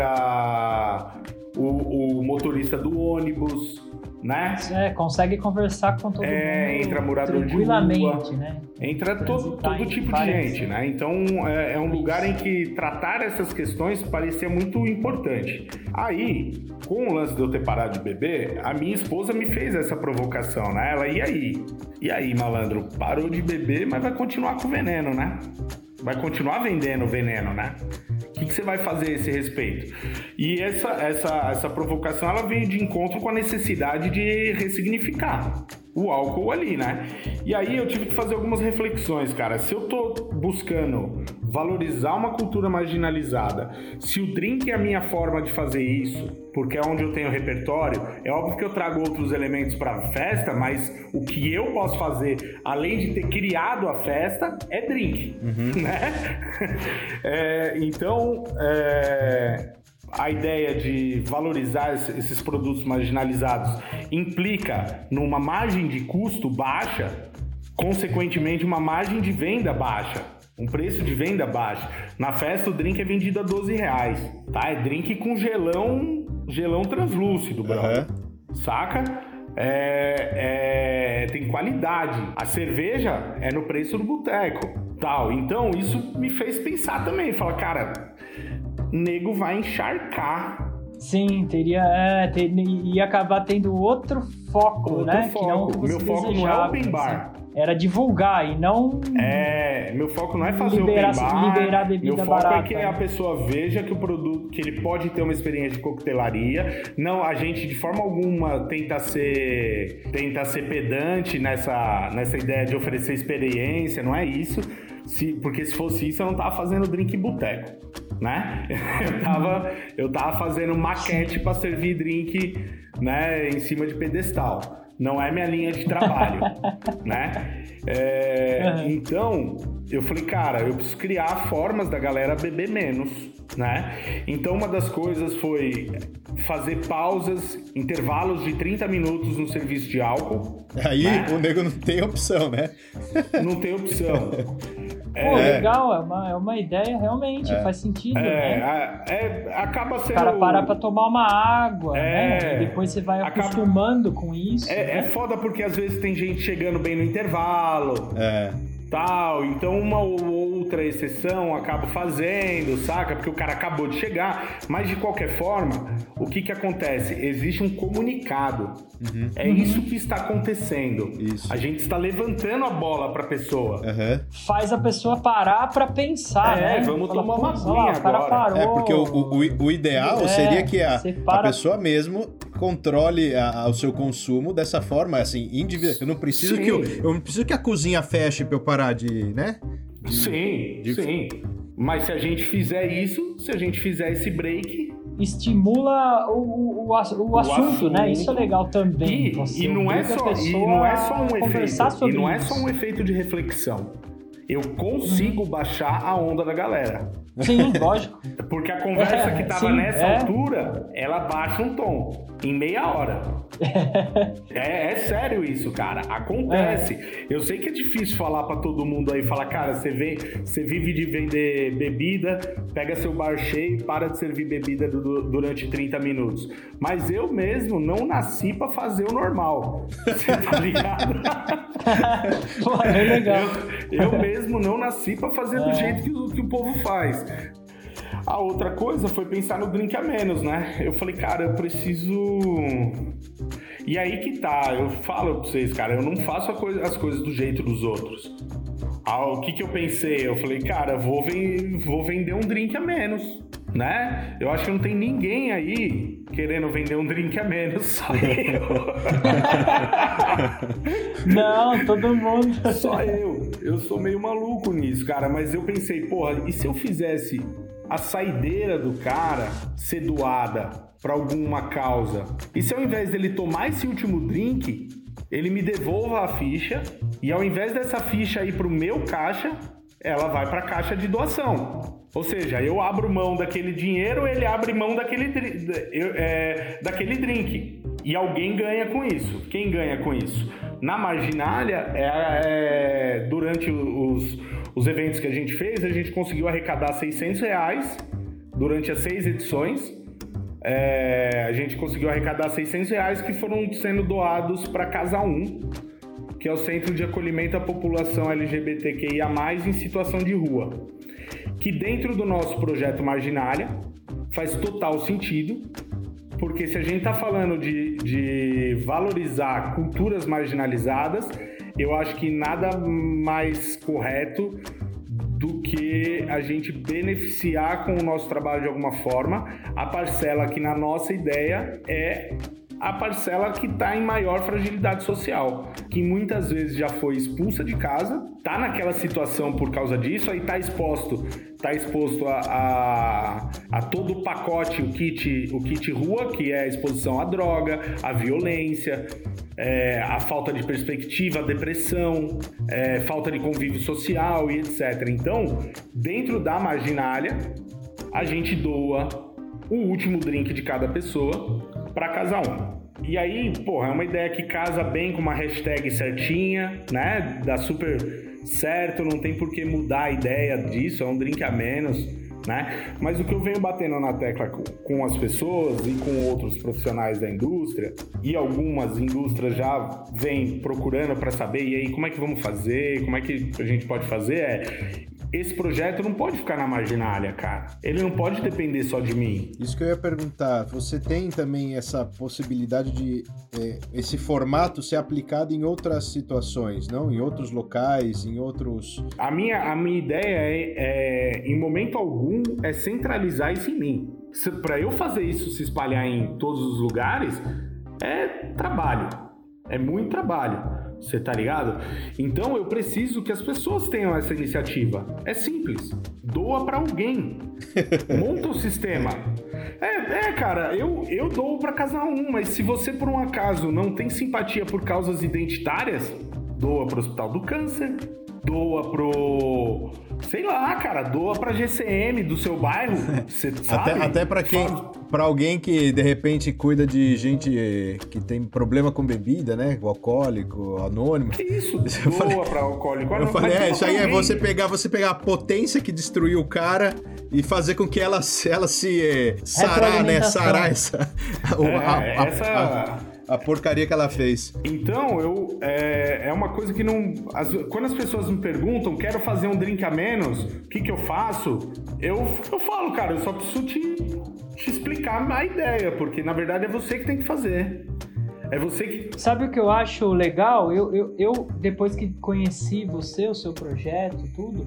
entra o, o motorista do ônibus, né? É, consegue conversar com todo é, mundo entra morador de rua, né? Entra todo, todo tipo de gente, né? Então é, é um lugar em que tratar essas questões parecia muito importante. Aí, com o lance de eu ter parado de beber, a minha esposa me fez essa provocação, né? Ela, e aí? E aí, malandro? Parou de beber, mas vai continuar com veneno, né? Vai continuar vendendo veneno, né? O que, que você vai fazer a esse respeito? E essa, essa, essa provocação, ela veio de encontro com a necessidade de ressignificar. o álcool ali, né? E aí eu tive que fazer algumas reflexões, cara. Se eu tô buscando valorizar uma cultura marginalizada, se o drink é a minha forma de fazer isso, porque é onde eu tenho repertório, é óbvio que eu trago outros elementos para a festa, mas o que eu posso fazer, além de ter criado a festa, é drink, uhum. né? É, então, é... a ideia de valorizar esses produtos marginalizados implica numa margem de custo baixa, consequentemente uma margem de venda baixa, um preço de venda baixo. Na festa o drink é vendido a doze reais, tá? É drink com gelão, gelão translúcido, brother. Uhum. Saca? É, é, tem qualidade. A cerveja é no preço do boteco, tal. Então isso me fez pensar também, falar, cara... nego vai encharcar. Sim, teria. É, ter, ia acabar tendo outro foco, outro né? Foco. Que não o meu foco não é open bar. Assim. Era divulgar e não. É, meu foco não é fazer liberar, open bar. Liberar bebida meu foco barata, é que né? a pessoa veja que o produto, que ele pode ter uma experiência de coquetelaria. Não, a gente de forma alguma tenta ser, tenta ser pedante nessa, nessa ideia de oferecer experiência, não é isso. Se, porque se fosse isso, eu não tava fazendo drink em boteco, né? Eu tava, eu tava fazendo maquete para servir drink, né, em cima de pedestal. Não é minha linha de trabalho, né? É, uhum. Então, eu falei, cara, eu preciso criar formas da galera beber menos, né? Então, uma das coisas foi fazer pausas, intervalos de trinta minutos no serviço de álcool. Aí né? O nego não tem opção, né? Não tem opção. É, Pô, legal, é uma, é uma ideia realmente, é. faz sentido, é, né? É, é, acaba sendo... O cara parar pra tomar uma água, é, né? E depois você vai acaba... acostumando com isso. É, né? é foda porque às vezes tem gente chegando bem no intervalo. É. Tal, então uma ou outra exceção acaba fazendo, saca? Porque o cara acabou de chegar, mas de qualquer forma, o que que acontece? Existe um comunicado, uhum. é uhum. isso que está acontecendo, isso. A gente está levantando a bola para a pessoa, uhum. faz a pessoa parar para pensar, é, né? vamos Fala, tomar uma aguinha agora. Parou. É, porque o, o, o ideal é, seria que a, para... a pessoa mesmo controle a, a, o seu consumo dessa forma, assim, individual. Eu não preciso que eu, eu não preciso que a cozinha feche para eu parar de, né? De, sim, de... sim. Mas se a gente fizer isso, se a gente fizer esse break, estimula o, o, o, o, assunto, assunto, né? Isso é legal também. E, e não é só, e não é só um efeito, e não é só um efeito de reflexão. Eu consigo hum. baixar a onda da galera. Sim, lógico. Porque a conversa é, que tava sim, nessa é. altura, ela baixa um tom em meia hora. é, é sério isso, cara. Acontece. É. Eu sei que é difícil falar pra todo mundo aí, falar, cara, você vem, você vive de vender bebida, pega seu bar cheio e para de servir bebida do, durante trinta minutos. Mas eu mesmo não nasci pra fazer o normal. Você tá ligado? Pô, é legal. Eu, eu mesmo não nasci pra fazer é. do jeito que o, que o povo faz. A outra coisa foi pensar no drink a menos, né? Eu falei, cara, eu preciso... E aí que tá, eu falo pra vocês, cara, eu não faço a coisa, as coisas do jeito dos outros. Ah, o que que eu pensei? Eu falei, cara, vou, ven- vou vender um drink a menos, né? Eu acho que não tem ninguém aí querendo vender um drink a menos, só eu. Não, todo mundo. Só eu. Eu sou meio maluco nisso, cara, mas eu pensei, porra, e se eu fizesse a saideira do cara ser doada pra alguma causa? E se ao invés dele tomar esse último drink, ele me devolva a ficha e ao invés dessa ficha ir pro meu caixa, ela vai pra caixa de doação. Ou seja, eu abro mão daquele dinheiro, ele abre mão daquele, é, daquele drink. E alguém ganha com isso. Quem ganha com isso? Na Marginália, é, é, durante os, os eventos que a gente fez, a gente conseguiu arrecadar seiscentos reais durante as seis edições. É, a gente conseguiu arrecadar seiscentos reais que foram sendo doados para Casa um, que é o Centro de Acolhimento à População L G B T Q I A mais, em situação de rua. Que dentro do nosso projeto Marginália faz total sentido, porque se a gente está falando de, de valorizar culturas marginalizadas, eu acho que nada mais correto do que a gente beneficiar com o nosso trabalho de alguma forma a parcela que na nossa ideia é a parcela que está em maior fragilidade social, que muitas vezes já foi expulsa de casa, está naquela situação por causa disso, aí está exposto, tá exposto a, a, a todo o pacote, o kit, o kit rua, que é a exposição à droga, à violência, é, a falta de perspectiva, a depressão, é, falta de convívio social e etcétera. Então, dentro da marginália, a gente doa o último drink de cada pessoa para casa um. E aí, porra, é uma ideia que casa bem com uma hashtag certinha, né? Dá super certo, não tem por que mudar a ideia disso, é um drink a menos, né? Mas o que eu venho batendo na tecla com, com as pessoas e com outros profissionais da indústria, e algumas indústrias já vêm procurando para saber, e aí, como é que vamos fazer, como é que a gente pode fazer, é... Esse projeto não pode ficar na marginália, cara. Ele não pode depender só de mim. Isso que eu ia perguntar. Você tem também essa possibilidade de é, esse formato ser aplicado em outras situações, não? Em outros locais, em outros... A minha, a minha ideia é, é, em momento algum, é centralizar isso em mim. Para eu fazer isso se espalhar em todos os lugares, é trabalho. É muito trabalho. Você tá ligado? Então eu preciso que as pessoas tenham essa iniciativa. É simples. Doa pra alguém. Monta o sistema. É, é cara, eu, eu dou pra casa um, mas se você por um acaso não tem simpatia por causas identitárias, doa pro Hospital do Câncer, doa pro... Sei lá, cara, doa pra G C M do seu bairro. Você sabe? Até, até pra quem... Pra alguém que, de repente, cuida de gente que tem problema com bebida, né? O alcoólico, anônimo. Que isso? Doa falei, pra alcoólico anônimo. Eu falei, é, isso aí é você pegar, você pegar a potência que destruiu o cara e fazer com que ela, ela se é, sarar, né? Sarar essa... É, a, a, essa... A, a porcaria que ela fez. Então, eu, é, é uma coisa que não... As, quando as pessoas me perguntam, quero fazer um drink a menos, o que que eu faço? Eu, eu falo, cara, eu só preciso te, te explicar a ideia, porque na verdade é você que tem que fazer. É você que... Sabe o que eu acho legal? Eu, eu, eu depois que conheci você, o seu projeto, tudo,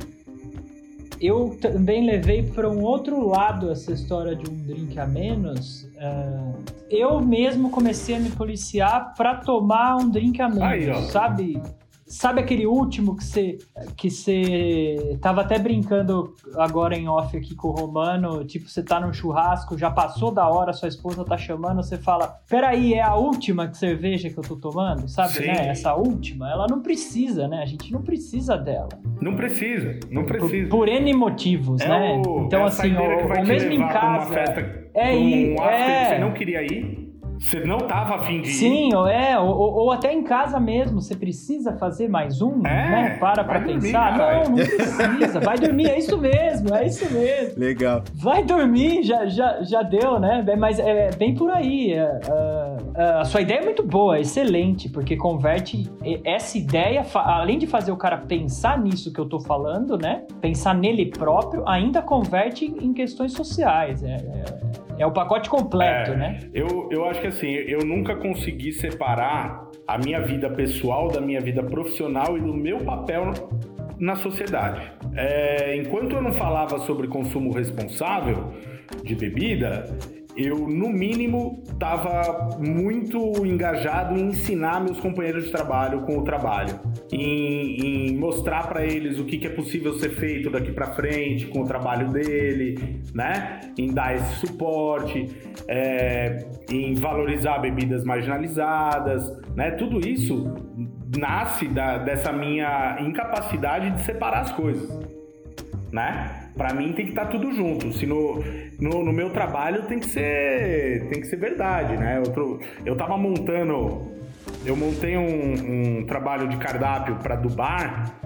eu também levei para um outro lado essa história de um drink a menos. Uh, eu mesmo comecei a me policiar para tomar um drink a menos, Aí, ó. sabe? Sabe aquele último que você que você tava até brincando agora em off aqui com o Romano, tipo, você tá num churrasco, já passou da hora, sua esposa tá chamando, você fala, peraí, é a última cerveja que eu tô tomando, sabe, Sim. né? Essa última, ela não precisa, né? A gente não precisa dela. Não precisa, não precisa. Por, por N motivos, é né? O, então, é a assim, saideira que vai ou te mesmo em levar pra casa... uma festa, é, um after é, que você não queria ir. Você não tava afim de ir. Sim, ou, é, ou, ou até em casa mesmo, você precisa fazer mais um, é, né? Para pra dormir, pensar. cara. Não, não precisa, vai dormir, é isso mesmo, é isso mesmo. Legal. Vai dormir, já, já, já deu, né? Mas é bem por aí. É, é, a sua ideia é muito boa, excelente, porque converte essa ideia, além de fazer o cara pensar nisso que eu tô falando, né? Pensar nele próprio, ainda converte em questões sociais. É, é, é o pacote completo, é, né? Eu, eu acho que assim, eu nunca consegui separar a minha vida pessoal da minha vida profissional e do meu papel na sociedade. É, enquanto eu não falava sobre consumo responsável de bebida, eu, no mínimo, estava muito engajado em ensinar meus companheiros de trabalho com o trabalho, em, em mostrar para eles o que, que é possível ser feito daqui para frente com o trabalho dele, né? Em dar esse suporte, é, em valorizar bebidas marginalizadas, né? Tudo isso nasce da, dessa minha incapacidade de separar as coisas, né? Pra mim tem que estar tudo junto. Se no, no, no meu trabalho tem que ser, tem que ser verdade, né? Eu, tô, eu tava montando, eu montei um, um trabalho de cardápio para do bar,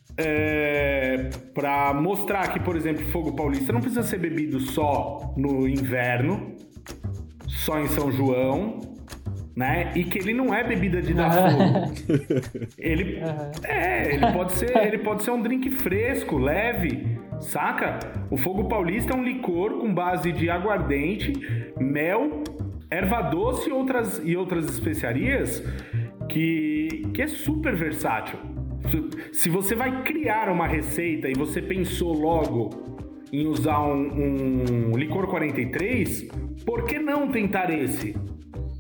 é, para mostrar que, por exemplo, Fogo Paulista não precisa ser bebido só no inverno, só em São João, né? E que ele não é bebida de dar fogo. Ele, uhum. é, ele pode ser, ele pode ser um drink fresco, leve, saca? O Fogo Paulista é um licor com base de aguardente, mel, erva doce e outras, e outras especiarias que, que é super versátil. Se você vai criar uma receita e você pensou logo em usar um, um licor quarenta e três, por que não tentar esse?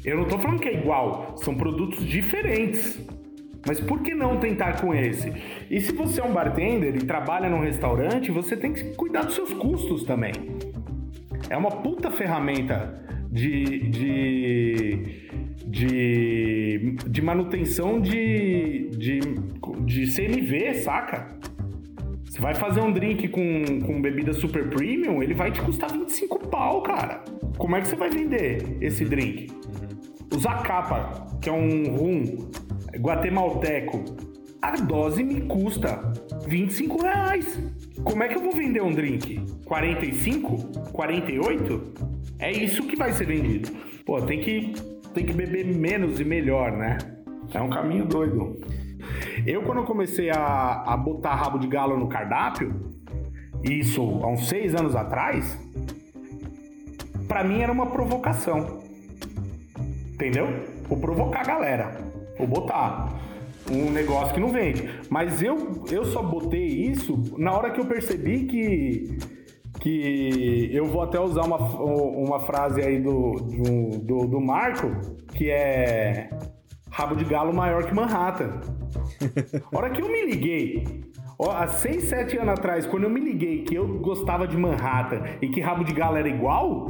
Eu não tô falando que é igual, são produtos diferentes. Mas por que não tentar com esse? E se você é um bartender e trabalha num restaurante, você tem que cuidar dos seus custos também. É uma puta ferramenta de, de, de, de manutenção de, de, de C N V, saca? Você vai fazer um drink com, com bebida super premium, ele vai te custar vinte e cinco pau, cara. Como é que você vai vender esse drink? O Zacapa, que é um rum guatemalteco, a dose me custa vinte e cinco reais. Como é que eu vou vender um drink? quarenta e cinco? quarenta e oito? É isso que vai ser vendido. Pô, tem que, tem que beber menos e melhor, né? É um caminho doido. Eu, quando eu comecei a, a botar rabo de galo no cardápio, isso há uns seis anos atrás, pra mim era uma provocação. Entendeu? Vou provocar a galera. Vou botar um negócio que não vende. Mas eu, eu só botei isso na hora que eu percebi que, que eu vou até usar uma, uma frase aí do, do, do, do Marco, que é rabo de galo maior que Manhattan. A hora que eu me liguei, ó, há seis, sete anos atrás, quando eu me liguei que eu gostava de Manhattan e que rabo de galo era igual...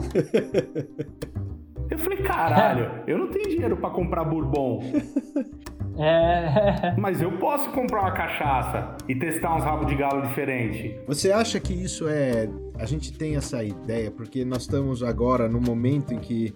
Eu falei, caralho, eu não tenho dinheiro pra comprar bourbon. É... Mas eu posso comprar uma cachaça e testar uns rabos de galo diferentes. Você acha que isso é... A gente tem essa ideia, porque nós estamos agora num momento em que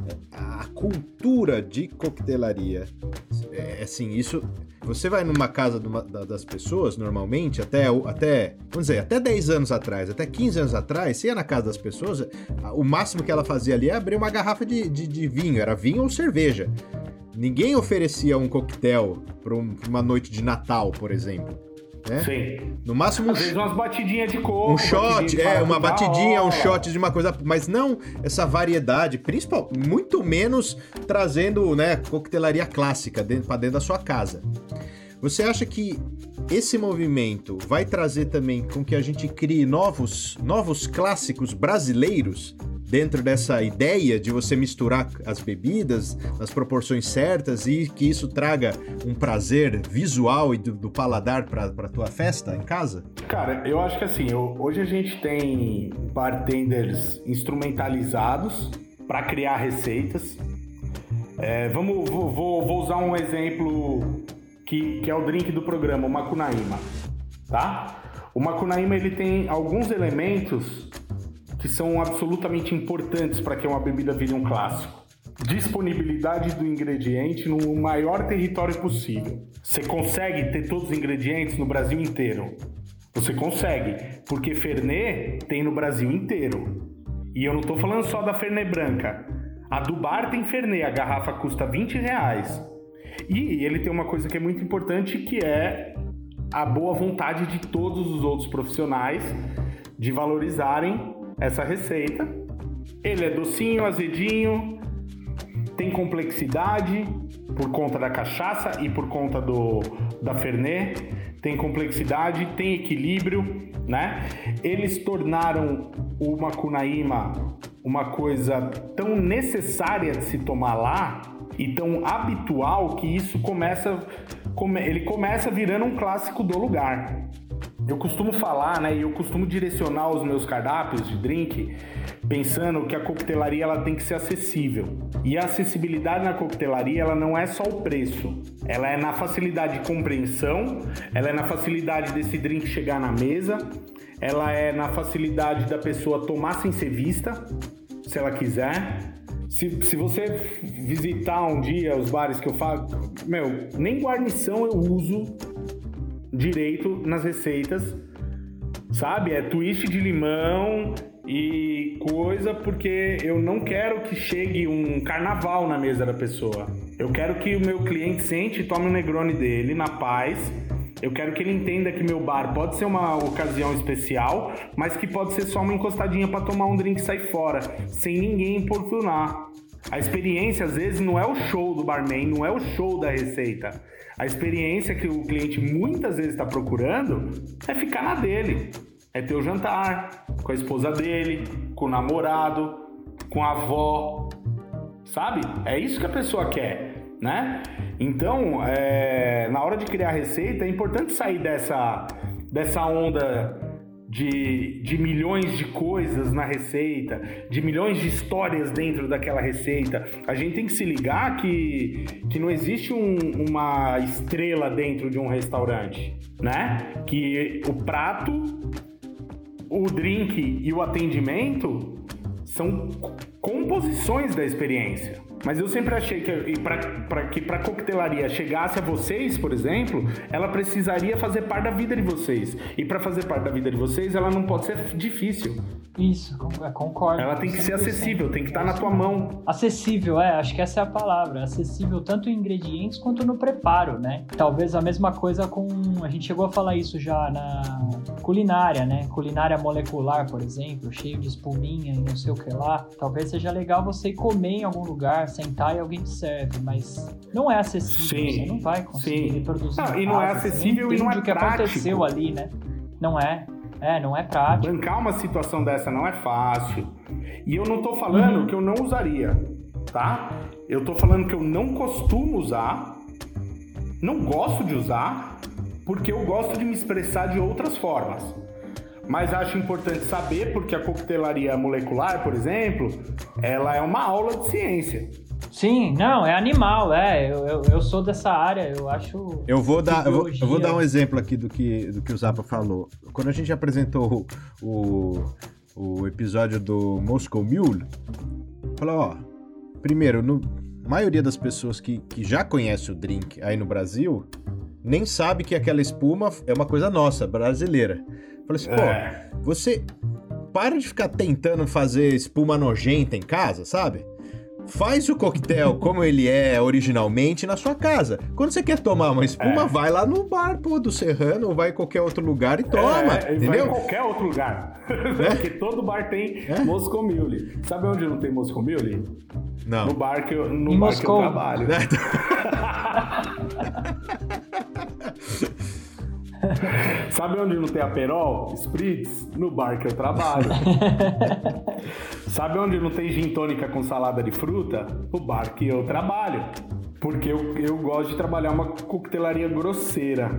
a cultura de coquetelaria, é assim, isso... Você vai numa casa de uma, das pessoas, normalmente, até, até, vamos dizer, até dez anos atrás, até quinze anos atrás, você ia na casa das pessoas, o máximo que ela fazia ali é abrir uma garrafa de, de, de vinho, era vinho ou cerveja. Ninguém oferecia um coquetel para um, uma noite de Natal, por exemplo. Né? Sim. No máximo... Às vezes umas batidinhas de coco. Um shot, é, uma batidinha, um shot de uma coisa... Mas não essa variedade, principal, muito menos trazendo, né, coquetelaria clássica dentro, para dentro da sua casa. Você acha que esse movimento vai trazer também com que a gente crie novos, novos clássicos brasileiros dentro dessa ideia de você misturar as bebidas nas proporções certas e que isso traga um prazer visual e do, do paladar para a tua festa em casa? Cara, eu acho que assim, eu, hoje a gente tem bartenders instrumentalizados para criar receitas. É, vamos, vou, vou usar um exemplo que, que é o drink do programa, o Macunaíma, tá? O Macunaíma, ele tem alguns elementos que são absolutamente importantes para que uma bebida vire um clássico. Disponibilidade do ingrediente no maior território possível. Você consegue ter todos os ingredientes no Brasil inteiro? Você consegue, porque Fernet tem no Brasil inteiro. E eu não estou falando só da Fernet branca. A do bar tem Fernet, a garrafa custa vinte reais. E ele tem uma coisa que é muito importante, que é a boa vontade de todos os outros profissionais de valorizarem essa receita. Ele é docinho, azedinho, tem complexidade por conta da cachaça e por conta do, da Fernet, tem complexidade, tem equilíbrio, né? Eles tornaram o Macunaíma uma coisa tão necessária de se tomar lá e tão habitual que isso começa, ele começa virando um clássico do lugar. Eu costumo falar, né, e eu costumo direcionar os meus cardápios de drink pensando que a coquetelaria ela tem que ser acessível. E a acessibilidade na coquetelaria ela não é só o preço, ela é na facilidade de compreensão, ela é na facilidade desse drink chegar na mesa, ela é na facilidade da pessoa tomar sem ser vista, se ela quiser. Se, se você visitar um dia os bares que eu faço, meu, nem guarnição eu uso direito nas receitas, sabe? É twist de limão e coisa, porque eu não quero que chegue um carnaval na mesa da pessoa. Eu quero que o meu cliente sente e tome o Negroni dele na paz. Eu quero que ele entenda que meu bar pode ser uma ocasião especial, mas que pode ser só uma encostadinha para tomar um drink e sair fora, sem ninguém importunar. A experiência, às vezes, não é o show do barman, não é o show da receita. A experiência que o cliente muitas vezes está procurando é ficar na dele. É ter o jantar com a esposa dele, com o namorado, com a avó, sabe? É isso que a pessoa quer, né? Então, é, na hora de criar receita, é importante sair dessa, dessa onda de, de milhões de coisas na receita, de milhões de histórias dentro daquela receita. A gente tem que se ligar que, que não existe um, uma estrela dentro de um restaurante, né? Que o prato, o drink e o atendimento são composições da experiência. Mas eu sempre achei que para que para a coquetelaria chegasse a vocês, por exemplo, ela precisaria fazer parte da vida de vocês. E para fazer parte da vida de vocês, ela não pode ser difícil. Isso, concordo. Ela tem que ser acessível, tem que estar na tua mão. Acessível, é, acho que essa é a palavra. Acessível tanto em ingredientes quanto no preparo, né? Talvez a mesma coisa com... A gente chegou a falar isso já na culinária, né? Culinária molecular, por exemplo, cheio de espuminha e não sei o que lá. Talvez seja legal você ir comer em algum lugar, sentar e alguém te serve, mas não é acessível. Sim, você não vai conseguir sim. reproduzir. Não, e não é acessível e não é o que prático. Aconteceu ali, né? Não é. É, não é prático. Bancar uma situação dessa não é fácil. E eu não tô falando uhum. que eu não usaria, tá? Eu tô falando que eu não costumo usar, não gosto de usar, porque eu gosto de me expressar de outras formas. Mas acho importante saber, porque a coquetelaria molecular, por exemplo, ela é uma aula de ciência. Sim, não, é animal, é. Eu, eu, eu sou dessa área, eu acho. Eu vou dar, eu vou, eu vou dar um exemplo aqui do que, do que o Zappa falou. Quando a gente apresentou o, o episódio do Moscow Mule, falou, ó, primeiro, no, a maioria das pessoas que, que já conhece o drink aí no Brasil nem sabe que aquela espuma é uma coisa nossa, brasileira. Falei assim, é. pô, você para de ficar tentando fazer espuma nojenta em casa, sabe? Faz o coquetel como ele é originalmente na sua casa. Quando você quer tomar uma espuma, é. vai lá no bar, pô, do Serrano, ou vai em qualquer outro lugar e toma, é, entendeu? Vai em qualquer outro lugar. É? Porque todo bar tem é? Moscow Mule. Sabe onde não tem Moscow Mule? Não. No bar que eu, no em bar Moscou. que eu trabalho. Sabe onde não tem Aperol? Spritz? No bar que eu trabalho. Sabe onde não tem gin tônica com salada de fruta? No bar que eu trabalho. Porque eu, eu gosto de trabalhar uma coquetelaria grosseira.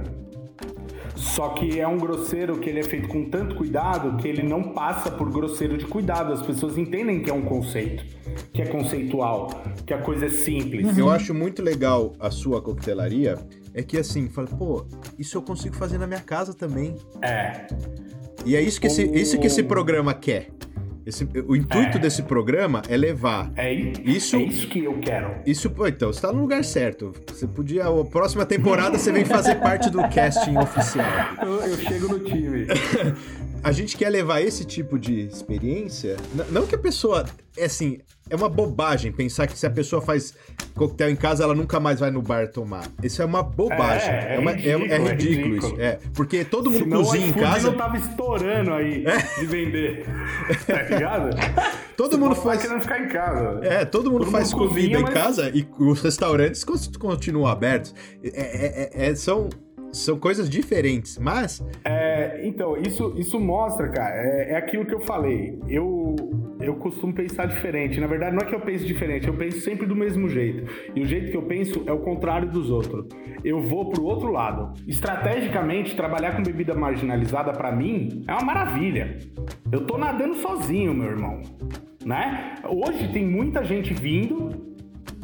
Só que é um grosseiro que ele é feito com tanto cuidado que ele não passa por grosseiro de cuidado. As pessoas entendem que é um conceito, que é conceitual, que a coisa é simples. Uhum. Eu acho muito legal a sua coquetelaria, é que assim, fala, pô, isso eu consigo fazer na minha casa também. É. E é isso que, esse, isso que esse programa quer. Esse, o intuito é. desse programa é levar é, isso, é isso que eu quero. Isso, pô, então, você tá no lugar certo. Você podia, a próxima temporada você vem fazer parte do casting oficial. Eu, eu chego no time. A gente quer levar esse tipo de experiência, n- não que a pessoa, é assim, é uma bobagem pensar que se a pessoa faz coquetel em casa, ela nunca mais vai no bar tomar. Isso é uma bobagem. É, é, é, uma, ridículo, é, é ridículo, é ridículo isso. É, porque todo mundo Senão cozinha em casa. não tava estourando aí é. de vender. Tá ligado? Todo Você mundo faz. querendo ficar em casa. É, todo mundo todo faz mundo comida cozinha, em mas... casa e os restaurantes continuam abertos. É, é, é, são. São coisas diferentes, mas... É, então, isso, isso mostra, cara, é, é aquilo que eu falei. Eu, eu costumo pensar diferente. Na verdade, não é que eu pense diferente, eu penso sempre do mesmo jeito. E o jeito que eu penso é o contrário dos outros. Eu vou pro outro lado. Estrategicamente, trabalhar com bebida marginalizada, pra mim, é uma maravilha. Eu tô nadando sozinho, meu irmão. Né? Hoje tem muita gente vindo...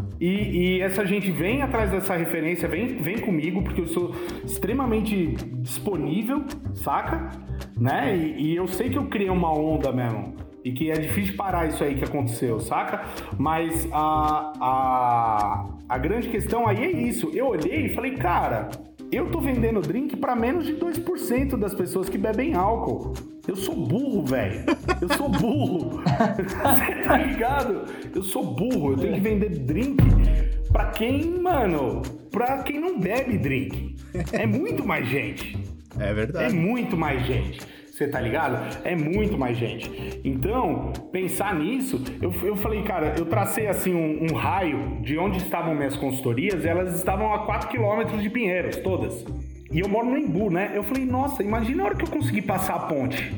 E, e essa gente vem atrás dessa referência, vem, vem comigo, porque eu sou extremamente disponível, saca? Né? E, e eu sei que eu criei uma onda mesmo. E que é difícil parar isso aí que aconteceu, saca? Mas a, a, a grande questão aí é isso. Eu olhei e falei, cara, eu tô vendendo drink pra menos de dois por cento das pessoas que bebem álcool. Eu sou burro, velho. Eu sou burro. Você tá ligado? Eu sou burro. Eu tenho que vender drink pra quem, mano, pra quem não bebe drink. É muito mais gente. É verdade. É muito mais gente. Você tá ligado? É muito mais gente. Então, pensar nisso, eu, eu falei, cara, eu tracei assim um, um raio de onde estavam minhas consultorias, e elas estavam a quatro quilômetros de Pinheiros, todas. E eu moro no Embu, né? Eu falei, nossa, imagina a hora que eu conseguir passar a ponte.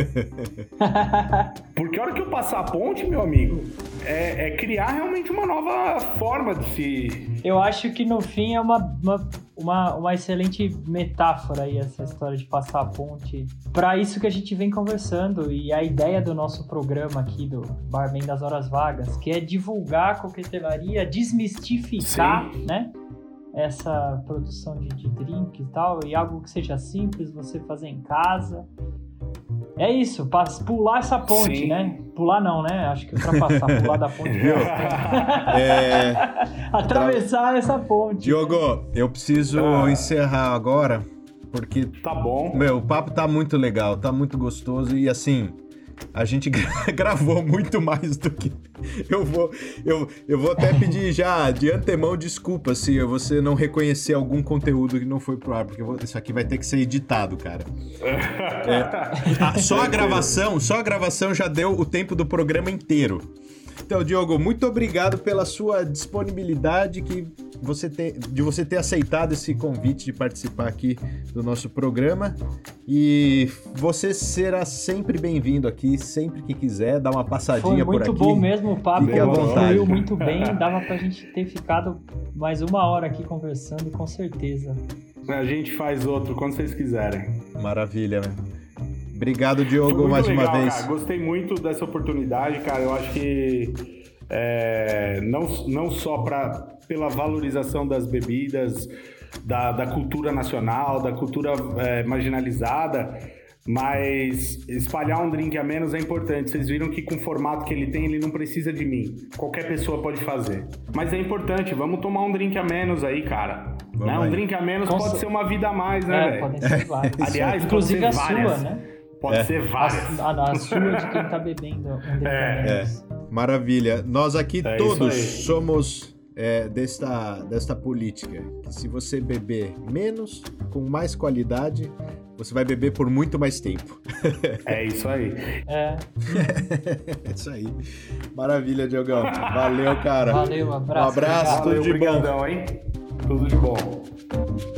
Porque a hora que eu passar a ponte, meu amigo, é, é criar realmente uma nova forma de se... Eu acho que no fim é uma, uma, uma, uma excelente metáfora aí, essa história de passar a ponte, para isso que a gente vem conversando, e a ideia do nosso programa aqui, do Barman das Horas Vagas, que é divulgar a coquetelaria, desmistificar, Sim. né? essa produção de, de drink e tal, e algo que seja simples, você fazer em casa. É isso, pular essa ponte, Sim. né? Pular não, né? Acho que ultrapassar, pular da ponte. é... Atravessar tra... essa ponte. Diogo, eu preciso ah. encerrar agora, porque... Tá bom. Meu, o papo tá muito legal, tá muito gostoso, e assim... A gente gra- gravou muito mais do que... Eu vou, eu, eu vou até pedir já de antemão desculpa se você não reconhecer algum conteúdo que não foi pro ar, porque eu vou, isso aqui vai ter que ser editado, cara. É, a, só a gravação, só a gravação já deu o tempo do programa inteiro. Então, Diogo, muito obrigado pela sua disponibilidade, que você ter, de você ter aceitado esse convite de participar aqui do nosso programa. E você será sempre bem-vindo aqui, sempre que quiser, dar uma passadinha por aqui. Foi muito bom mesmo o papo, fique à vontade. Fluiu muito bem, dava pra gente ter ficado mais uma hora aqui conversando, com certeza. A gente faz outro quando vocês quiserem. Maravilha, né? Obrigado, Diogo, mais legal, uma vez. Cara. Gostei muito dessa oportunidade, cara. Eu acho que é, não, não só pra, pela valorização das bebidas, da, da cultura nacional, da cultura é, marginalizada, mas espalhar um drink a menos é importante. Vocês viram que com o formato que ele tem, ele não precisa de mim. Qualquer pessoa pode fazer. Mas é importante, vamos tomar um drink a menos aí, cara. Né? Um drink a menos Com pode ser... ser uma vida a mais, né, é, velho? Podem ser várias. Aliás, inclusive pode ser a várias. sua, né? Pode é. ser várias. A, a, a sua de quem tá bebendo um drink é. a menos. É. Maravilha. Nós aqui é todos somos é, desta, desta política. Que se você beber menos, com mais qualidade, você vai beber por muito mais tempo. É isso aí. É. É isso aí. Maravilha, Diogão. Valeu, cara. Valeu, um abraço. Um abraço, Valeu, tudo de brigadão, bom. Hein? Tudo de bom.